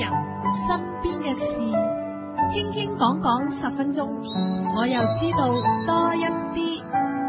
人，身邊嘅事，傾傾講講10分鐘，我又知道多一啲。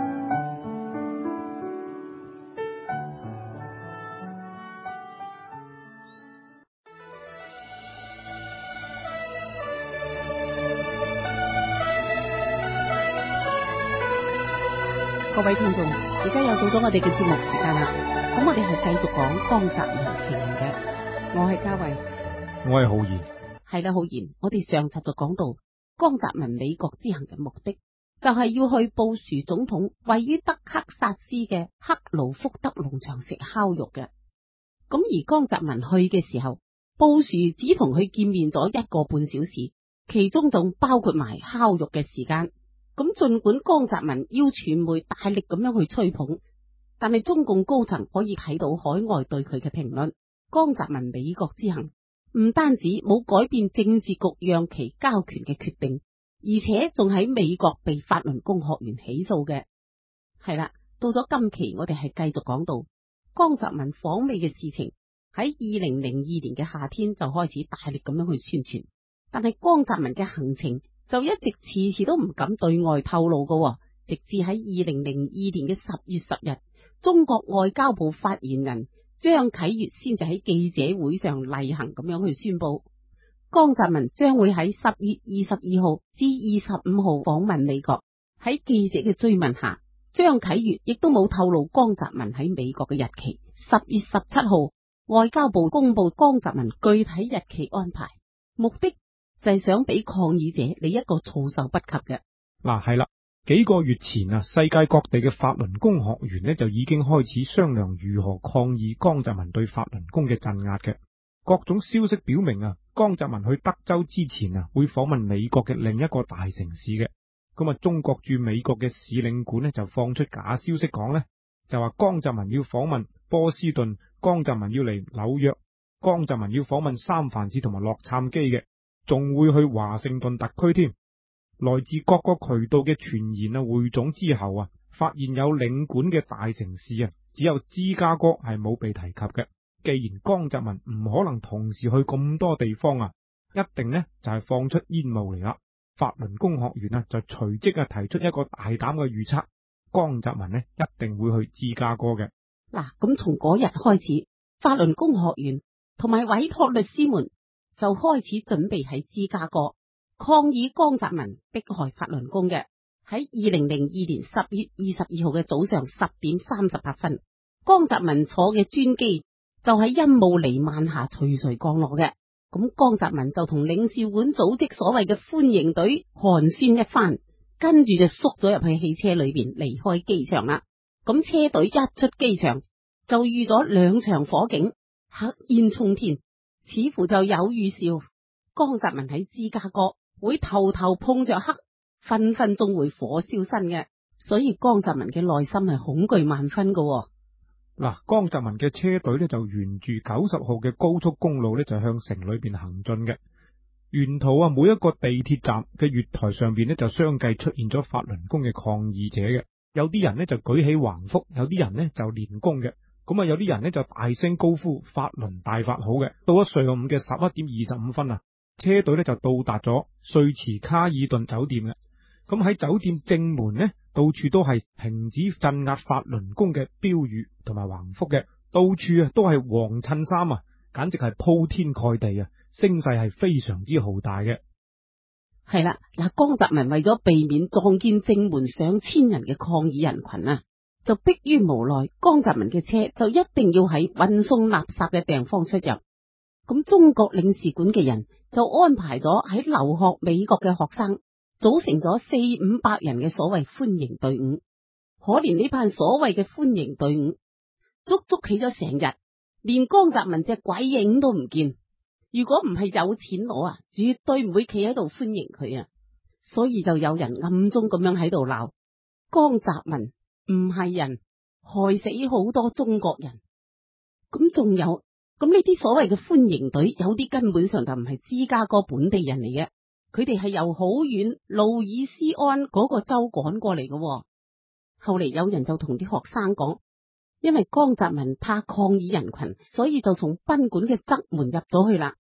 各位聽眾，而家又到咗我哋嘅節目時間啦。咁我哋係繼續講江澤民奇案嘅。我係嘉慧， 我係浩然。 係啦，浩然，我哋上集就講到江澤民美國之行嘅目的，就係要去布殊總統位於德克薩斯嘅克勞福德農場食烤肉嘅。咁而江澤民去嘅時候，布殊只同佢見面咗1個半小時，其中仲包括埋烤肉嘅時間。咁盡管江澤民要傳媒大力咁樣去吹捧，但係中共高層可以睇到海外對佢嘅評論。江澤民美國之行唔單止冇改變政治局讓其交權嘅決定，而且仲喺美國被法輪功學員起訴嘅。係啦，到咗今期我哋係繼續講到江澤民訪美嘅事情，喺2002年嘅夏天就開始大力咁樣去宣傳，但係江澤民嘅行程就一直遲遲都唔敢對外透露嘅，直至喺2002年嘅10月10日，中國外交部發言人張啟月先至喺記者會上例行咁樣去宣布，江澤民將會喺10月22號至25號訪問美國。喺記者嘅追問下，張啟月亦都冇透露江澤民喺美國嘅日期。10月17號，外交部公布江澤民具體日期安排，目的就係想俾抗議者你一個措手不及嘅。 係啦，幾個月前啊，世界各地嘅法輪功學員呢就已經開始商量如何抗議江澤民對法輪功嘅鎮壓嘅。各種消息表明啊，江澤民去德州之前啊，會訪問美國嘅另一個大城市嘅。咁啊，中國駐美國嘅使領館呢就放出假消息講呢，就話江澤民要訪問波士頓，江澤民要嚟紐約，江澤民要訪問三藩市同埋洛杉磯嘅。仲會去華盛頓特區添。來自各個渠道嘅傳言啊匯總之後啊，發現有領館嘅大城市啊，只有芝加哥係冇被提及嘅。既然江澤民唔可能同時去咁多地方啊，一定呢就係放出煙霧嚟啦。法輪功學員啊就隨即啊提出一個大膽嘅預測，江澤民呢一定會去芝加哥嘅。 嗱，咁從嗰日開始，法輪功學員同埋委託律師們就開始準備喺芝加哥抗議江澤民迫害法輪功嘅。喺2002年10月22號嘅早上10點38分，江澤民坐嘅專機就喺欣慕尼曼下徐徐降落嘅。咁江澤民就同領事館組織所謂嘅歡迎隊寒暄一番，跟住就縮咗入去汽車裏邊離開機場啦。咁車隊一出機場就遇咗2場火警，黑煙衝天，似乎就有預兆江澤民喺芝加哥會頭頭碰着黑，分分鐘會火燒身嘅。所以江澤民嘅內心係恐懼萬分嘅。 江澤民嘅車隊呢就沿住90號嘅高速公路呢就向城裏邊行進嘅。沿途啊，每一個地鐵站嘅月台上邊呢就相繼出現咗法輪功嘅抗議者嘅。有啲人呢就舉起橫幅，有啲人呢就練功嘅。咁啊，有啲人呢就大聲高呼法輪大法好嘅。到咗上午嘅11點25分啊，車隊呢就到達咗瑞茨卡爾頓酒店嘅。咁喺酒店正門呢，到處都係停止鎮壓法輪功嘅標語同埋橫幅嘅，到處啊都係黃襯衫啊，簡直係鋪天蓋地啊，聲勢係非常之浩大嘅。 係啦，嗱，江澤民為咗避免撞見正門上千人嘅抗議人群啊，就迫於無奈，江澤民嘅車就一定要喺運送垃圾嘅地方出入。咁中國領事館嘅人就安排咗喺留學美國嘅學生，組成咗400-500人嘅所謂歡迎隊伍。可憐呢班所謂嘅歡迎隊伍，足足企咗成日，連江澤民隻鬼影都唔見。如果唔係有錢攞啊，絕對唔會企喺度歡迎佢啊。所以就有人暗中咁樣喺度鬧江澤民唔係人，害死好多中國人。咁仲有咁呢啲所謂嘅歡迎隊，有啲根本上就唔係芝加哥本地人嚟嘅，佢哋係由好遠路爾斯安嗰個州趕過嚟嘅。後嚟有人就同啲學生講，因為江澤民怕抗議人群，所以就從賓館嘅側門入咗去啦。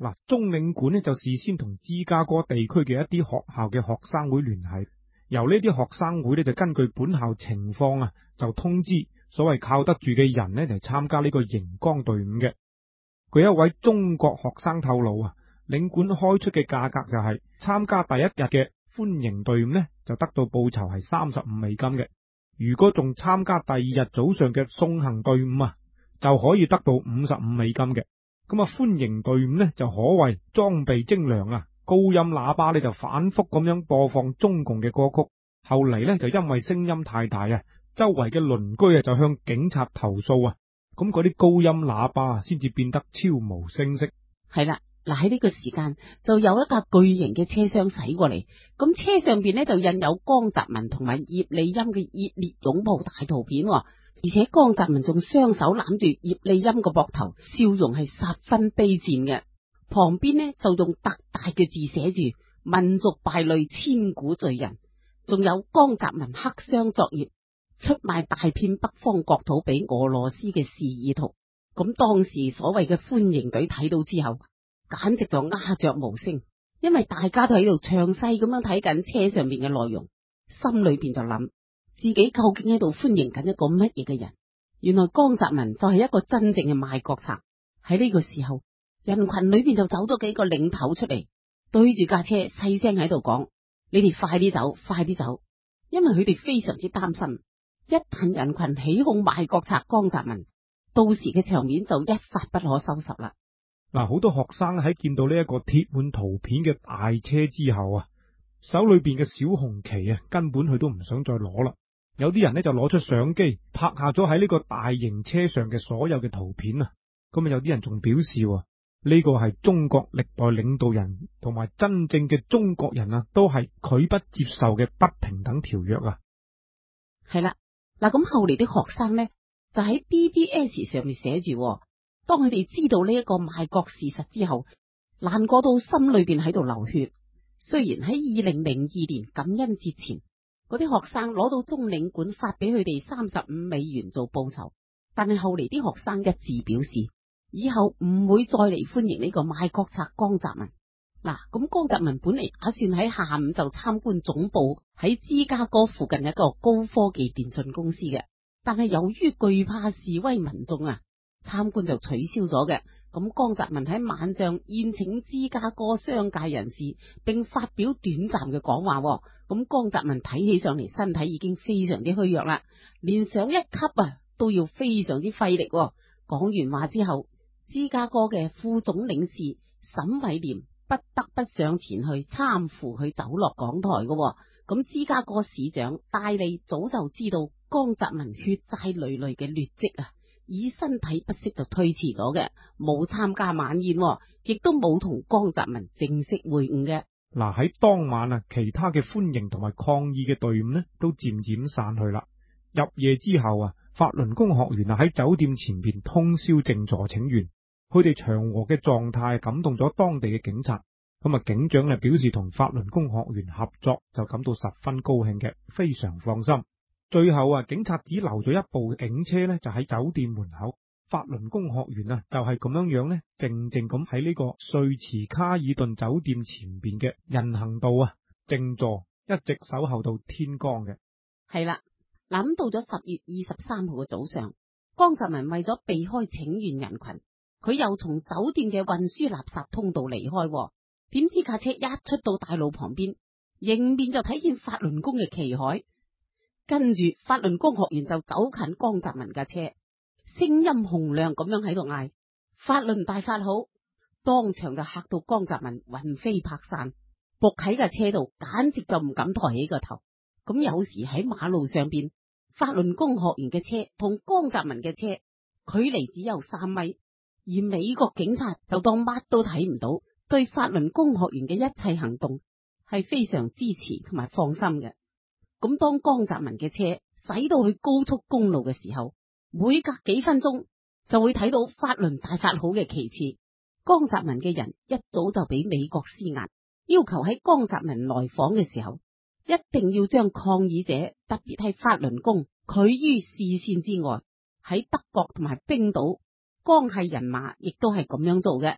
嗱，中領館呢就事先同芝加哥地區嘅一啲學校嘅學生會聯繫，由呢啲學生會呢就根據本校情況啊，就通知所謂靠得住嘅人呢嚟參加呢個熒光隊伍嘅。據一位中國學生透露啊，領館開出嘅價格就係參加第一日嘅歡迎隊伍呢就得到報酬係$35嘅，如果仲參加第二日早上嘅送行隊伍啊，就可以得到$55嘅。咁啊，歡迎隊伍呢就可謂裝備精良啊，高音喇叭呢就反復咁樣播放中共嘅歌曲。後嚟呢就因為聲音太大啊，周圍嘅鄰居啊就向警察投訴啊，咁嗰啲高音喇叭啊先至變得悄無聲息。 係啦，嗱喺呢個時間就有一架巨型嘅車廂駛過嚟，咁車上邊呢就印有江澤民同埋葉利欽嘅熱烈擁抱大圖片。而且江澤民仲雙手攬住葉利欽個膊頭，笑容係十分卑賤嘅。旁邊呢就用特大嘅字寫住民族敗類千古罪人，仲有江澤民黑箱作業，出賣大片北方國土俾俄羅斯嘅示意圖。咁當時所謂嘅歡迎隊睇到之後，簡直就鴉雀無聲，因為大家都喺度詳細咁樣睇緊車上面嘅內容，心裏邊就諗自己究竟喺度歡迎緊一個乜嘢嘅人？原來江澤民就係一個真正嘅賣國賊。喺呢個時候，人群裏邊就走咗幾個領頭出嚟，對住架車細聲喺度講：你哋快啲走，快啲走！因為佢哋非常之擔心，一旦人群起哄賣國賊江澤民，到時嘅場面就一發不可收拾啦。 嗱，好多學生喺見到呢一個貼滿圖片嘅大車之後啊，手裏邊嘅小紅旗啊，根本佢都唔想再攞啦。有啲人呢就攞出相機拍下咗喺呢個大型車上嘅所有嘅圖片啊。咁啊，有啲人仲表示呢個係中國歷代領導人同埋真正嘅中國人啊，都係拒不接受嘅不平等條約啊。 係啦，嗱咁後嚟啲學生呢就喺 BBS 上面寫住，當佢哋知道呢一個賣國事實之後，難過到心裏邊喺度流血。雖然喺2002年感恩節前，嗰啲學生攞到中領館發俾佢哋$35做報酬，但係後嚟啲學生一致表示，以後唔會再嚟歡迎呢個賣國賊江澤民。嗱，咁江澤民本嚟打算喺下午就參觀總部喺芝加哥附近一個高科技電信公司嘅，但係由於懼怕示威民眾啊，參觀就取消咗嘅。咁江澤民喺晚上宴請芝加哥商界人士，並發表短暫嘅講話。咁江澤民睇起上嚟身體已經非常之虛弱啦，連上一級啊都要非常之費力。講完話之後，芝加哥嘅副總領事沈偉廉不得不上前去攙扶佢走落講台嘅。咁芝加哥市長戴利早就知道江澤民血債累累嘅劣跡啊，以身體不適就推遲咗嘅，冇參加晚宴，亦都冇同江澤民正式會晤嘅。 嗱，喺當晚啊，其他嘅歡迎同埋抗議嘅隊伍呢都漸漸散去啦。入夜之後啊，法輪功學員啊喺酒店前邊通宵靜坐請願，佢哋祥和嘅狀態感動咗當地嘅警察。咁啊，警長呢表示同法輪功學員合作就感到十分高興嘅，非常放心。最後啊，警察只留咗一部警車呢，就喺酒店門口。法輪功學員啊，就係咁樣呢，靜靜咁喺呢個瑞慈卡爾頓酒店前邊嘅人行道啊靜坐，一直守候到天光嘅。 係啦，諗到咗10月23號嘅早上，江澤民為咗避開請願人群，佢又從酒店嘅運輸垃圾通道離開。點知架車一出到大路旁邊，迎面就睇見法輪功嘅旗海，跟住法輪功學員就走近江澤民架車，聲音洪亮咁樣喺度嗌：法輪大法好！當場就嚇到江澤民魂飛魄散，伏喺架車度，簡直就唔敢抬起個頭。咁有時喺馬路上邊，法輪功學員嘅車同江澤民嘅車距離只有3米，而美國警察就當乜都睇唔到，對法輪功學員嘅一切行動係非常支持同埋放心嘅。咁當江澤民嘅車駛到去高速公路嘅時候，每隔幾分鐘就會睇到法輪大法好嘅旗幟。江澤民嘅人一早就俾美國施壓，要求喺江澤民來訪嘅時候，一定要將抗議者，特別係法輪功拒於視線之外。喺德國同埋冰島，江系人馬亦都係咁樣做嘅。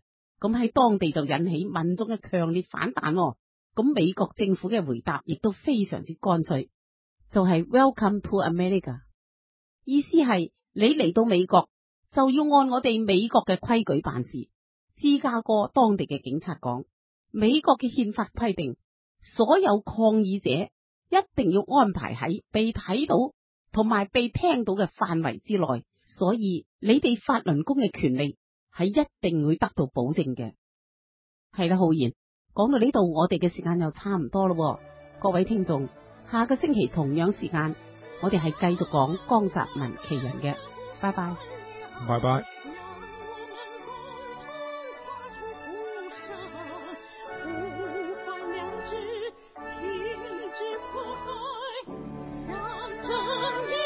咁喺當地就引起民眾嘅強烈反彈喎。咁美國政府嘅回答亦都非常之乾脆，就係 Welcome to America， 意思係你嚟到美國就要按我哋美國嘅規矩辦事。芝加哥當地嘅警察講，美國嘅憲法規定，所有抗議者一定要安排喺被睇到同埋被聽到嘅範圍之內，所以你哋法輪功嘅權利係一定會得到保證嘅。係啦，浩然，講到呢度，我哋嘅時間又差唔多咯。各位聽眾，下個星期同樣時間，我哋係繼續講江澤民奇人嘅。拜拜， 拜拜。 政治